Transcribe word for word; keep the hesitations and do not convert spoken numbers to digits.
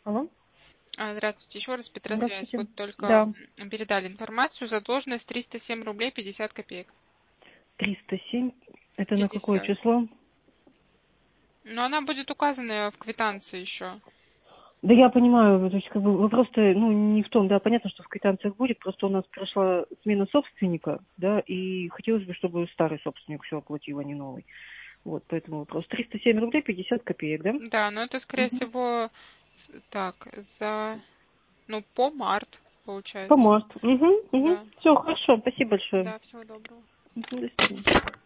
Алло, А, Здравствуйте, еще раз Петросвязь. здравствуйте. Вот только Да, м, передали информацию. Задолженность триста семь рублей пятьдесят копеек. триста семь. Это на какое пятьдесят. число? Но она будет указана в квитанции еще. Да я понимаю, то есть как бы вопрос просто, ну, не в том, да, понятно, что в квитанциях будет, просто у нас прошла смена собственника, да, и хотелось бы, чтобы старый собственник все оплатил, а не новый. Вот, поэтому вопрос. триста семь рублей пятьдесят копеек, да? Да, но это, скорее Угу. всего, с- так, за, ну, по март, По получается. марту. Угу, угу. Да, Все, хорошо, спасибо большое. да, всего доброго. Мгм, до свидания.